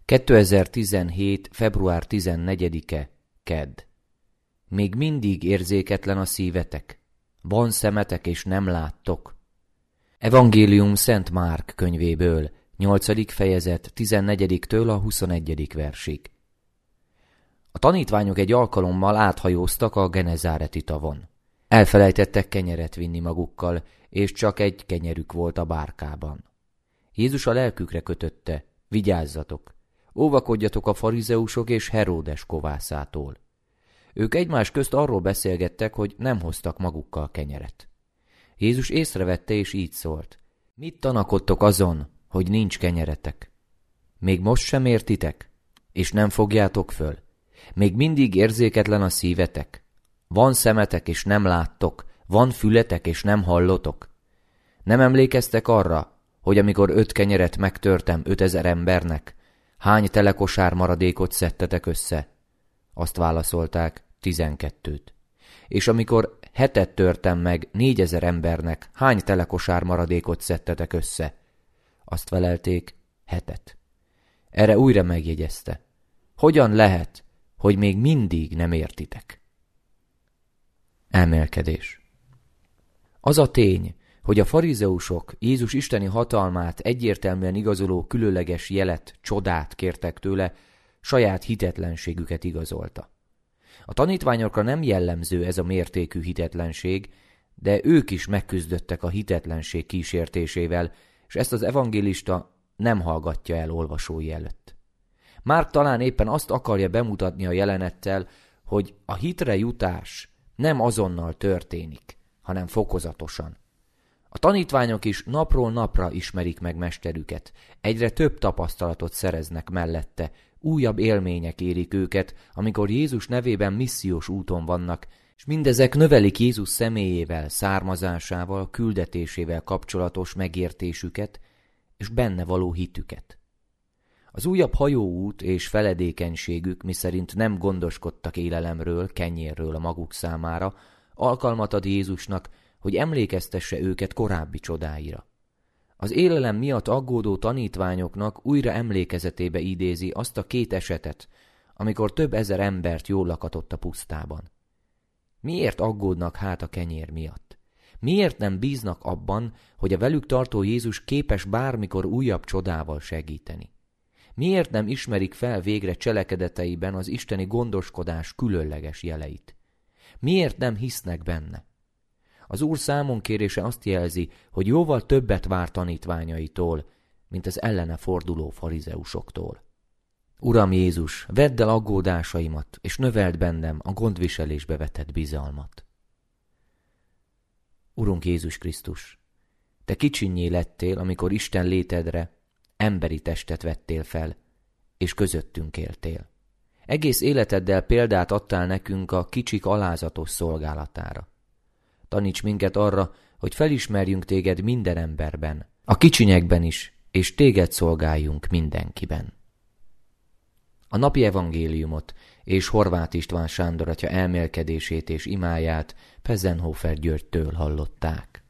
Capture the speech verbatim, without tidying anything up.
kétezer-tizenhét. február tizennegyedike. Kedd. Még mindig érzéketlen a szívetek? Van szemetek és nem láttok? Evangélium Szent Márk könyvéből, nyolcadik fejezet, tizennegyediktől a huszonegyedik versig. A tanítványok egy alkalommal áthajóztak a Genezáreti tavon. Elfelejtettek kenyeret vinni magukkal, és csak egy kenyerük volt a bárkában. Jézus a lelkükre kötötte: vigyázzatok! Óvakodjatok a farizeusok és Heródes kovászától. Ők egymás közt arról beszélgettek, hogy nem hoztak magukkal kenyeret. Jézus észrevette és így szólt: mit tanakodtok azon, hogy nincs kenyeretek? Még most sem értitek, és nem fogjátok föl? Még mindig érzéketlen a szívetek? Van szemetek és nem láttok, van fületek és nem hallotok? Nem emlékeztek arra, hogy amikor öt kenyeret megtörtem ötezer embernek, hány telekosár maradékot szedtetek össze? Azt válaszolták: tizenkettőt. És amikor hetet törtem meg négyezer embernek, hány telekosár maradékot szedtetek össze? Azt felelték: hetet. Erre újra megjegyezte: hogyan lehet, hogy még mindig nem értitek? Emelkedés. Az a tény, hogy a farizeusok Jézus isteni hatalmát egyértelműen igazoló különleges jelet, csodát kértek tőle, saját hitetlenségüket igazolta. A tanítványokra nem jellemző ez a mértékű hitetlenség, de ők is megküzdöttek a hitetlenség kísértésével, és ezt az evangélista nem hallgatja el olvasói előtt. Márk talán éppen azt akarja bemutatni a jelenettel, hogy a hitre jutás nem azonnal történik, hanem fokozatosan. A tanítványok is napról napra ismerik meg mesterüket, egyre több tapasztalatot szereznek mellette, újabb élmények érik őket, amikor Jézus nevében missziós úton vannak, és mindezek növelik Jézus személyével, származásával, küldetésével kapcsolatos megértésüket, és benne való hitüket. Az újabb hajóút és feledékenységük, miszerint nem gondoskodtak élelemről, kenyérről a maguk számára, alkalmat ad Jézusnak, hogy emlékeztesse őket korábbi csodáira. Az élelem miatt aggódó tanítványoknak újra emlékezetébe idézi azt a két esetet, amikor több ezer embert jól lakatott a pusztában. Miért aggódnak hát a kenyér miatt? Miért nem bíznak abban, hogy a velük tartó Jézus képes bármikor újabb csodával segíteni? Miért nem ismerik fel végre cselekedeteiben az isteni gondoskodás különleges jeleit? Miért nem hisznek benne? Az Úr számonkérése azt jelzi, hogy jóval többet vár tanítványaitól, mint az ellene forduló farizeusoktól. Uram Jézus, vedd el aggódásaimat, és növeld bennem a gondviselésbe vetett bizalmat. Urunk Jézus Krisztus, Te kicsinnyé lettél, amikor Isten létedre emberi testet vettél fel, és közöttünk éltél. Egész életeddel példát adtál nekünk a kicsik alázatos szolgálatára. Taníts minket arra, hogy felismerjünk téged minden emberben, a kicsinyekben is, és téged szolgáljunk mindenkiben. A napi evangéliumot és Horváth István Sándor atya elmélkedését és imáját Pezenhofer Györgytől hallották.